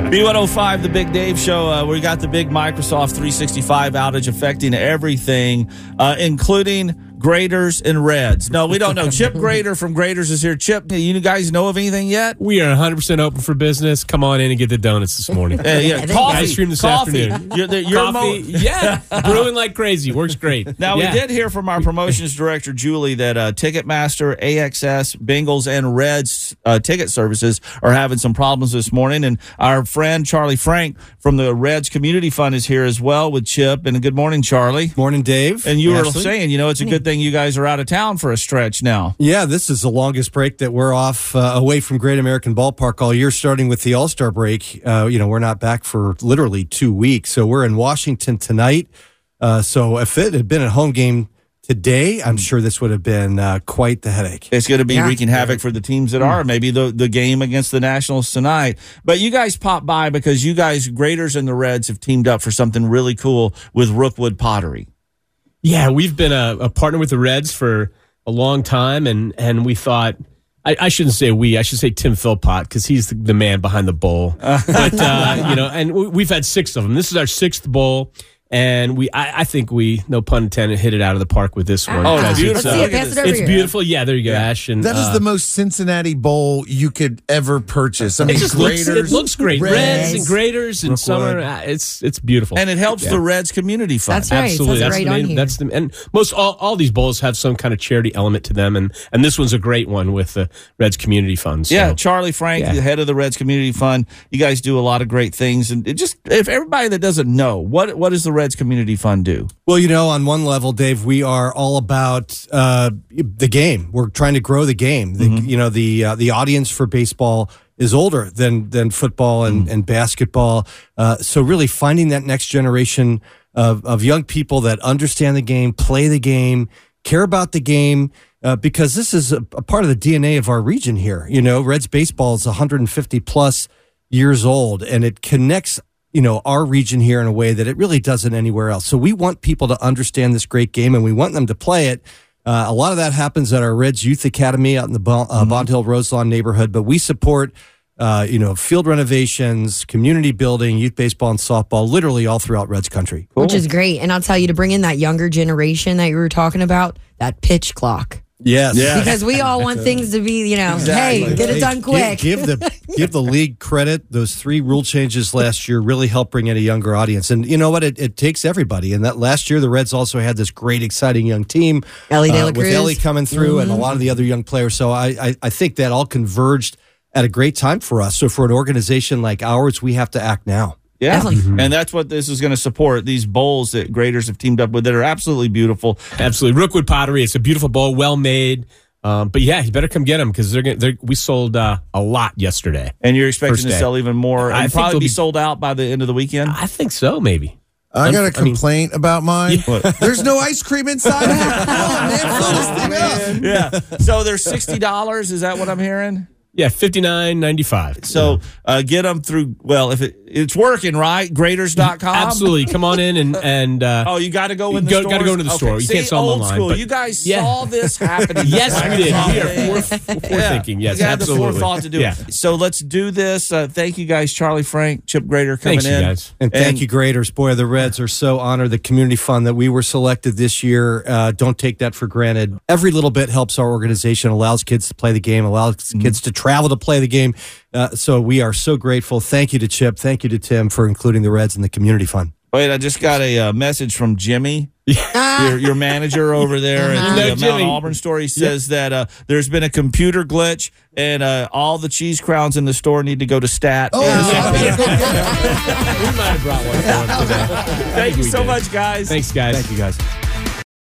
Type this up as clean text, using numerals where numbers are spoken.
B105, the Big Dave Show. We got the big Microsoft 365 outage affecting everything, including Graders and Reds. No, we don't know. Chip Grader from Graders is here. Chip, do you guys know of anything yet? We are 100% open for business. Come on in and get the donuts this morning. Coffee. Ice cream this afternoon. You're brewing like crazy. Works great. Now, we did hear from our promotions director, Julie, that Ticketmaster, AXS, Bengals, and Reds ticket services are having some problems this morning. And our friend, Charlie Frank, from the Reds Community Fund is here as well with Chip. And good morning, Charlie. Morning, Dave. And you were saying, it's a good thing you guys are out of town for a stretch now. Yeah, this is the longest break that we're off away from Great American Ballpark all year, starting with the All-Star break. We're not back for literally 2 weeks. So we're in Washington tonight. So if it had been a home game today, I'm sure this would have been quite the headache. It's going to be wreaking havoc for the teams that are. Maybe the game against the Nationals tonight. But you guys popped by because you guys, Graders and the Reds, have teamed up for something really cool with Rookwood Pottery. Yeah, we've been a partner with the Reds for a long time, and we thought, I shouldn't say we, I should say Tim Philpott, because he's the man behind the bowl. But, and we've had 6 of them. This is our 6th bowl. And I think we, no pun intended, hit it out of the park with this one. Oh, it's beautiful. It's beautiful. Yeah, there you go, Ash. And, that is the most Cincinnati bowl you could ever purchase. I mean, it looks great. Reds and Graders and summer. It's beautiful. And it helps the Reds Community Fund. That's right. Absolutely. That's right on here. And most all these bowls have some kind of charity element to them. And this one's a great one with the Reds Community Fund. So. Yeah, Charlie Frank, the head of the Reds Community Fund. You guys do a lot of great things. And if everybody that doesn't know, what is the Reds Community Fund do? Well, on one level, Dave, we are all about the game. We're trying to grow the game. The audience for baseball is older than football and basketball. So really finding that next generation of young people that understand the game, play the game, care about the game, because this is a part of the DNA of our region here. Reds baseball is 150 plus years old, and it connects our region here in a way that it really doesn't anywhere else. So we want people to understand this great game, and we want them to play it. A lot of that happens at our Reds Youth Academy out in the Bond Hill Roselawn neighborhood, but we support, field renovations, community building, youth baseball and softball, literally all throughout Reds country. Cool. Which is great. And I'll tell you, to bring in that younger generation that you were talking about, that pitch clock. Yes. Because we all want things to be, hey, get it done quick. Give the league credit. Those 3 rule changes last year really helped bring in a younger audience. And you know what? It takes everybody. And that last year, the Reds also had this great, exciting young team. Ellie De La Cruz. With Ellie coming through and a lot of the other young players. So I think that all converged at a great time for us. So for an organization like ours, we have to act now. Yeah, and that's what this is going to support, these bowls that Graders have teamed up with that are absolutely beautiful. Absolutely. Rookwood Pottery, it's a beautiful bowl, well made. But yeah, you better come get them because we sold a lot yesterday. And you're expecting to sell even more and probably be sold out by the end of the weekend? I think so, maybe. I got a complaint about mine. There's no ice cream inside. Fill this thing up. Yeah. So there's $60. Is that what I'm hearing? Yeah, $59.95. So get them through. Well, if it's working, right? Graders.com. Absolutely. Come on in and you got to go in the store. Got to go into the store. You can't sell them online. School. You guys saw this happening. Yes, we did. We are forward-thinking. Yes, absolutely. The forethought to do it. So let's do this. Thank you guys, Charlie Frank, Chip Grader coming in. Thanks, you guys. And thank you, Graders. Boy, the Reds are so honored. The Community Fund that we were selected this year. Don't take that for granted. Every little bit helps our organization, allows kids to play the game, allows kids to travel to play the game. So we are so grateful. Thank you to Chip. Thank you to Tim for including the Reds in the Community Fund. Wait, I just got a message from Jimmy, your manager over there at the Mount Auburn store. He says that there's been a computer glitch and all the cheese crowns in the store need to go to stat. We might have brought one for him today. Thank you so much, guys. Thanks, guys. Thank you, guys.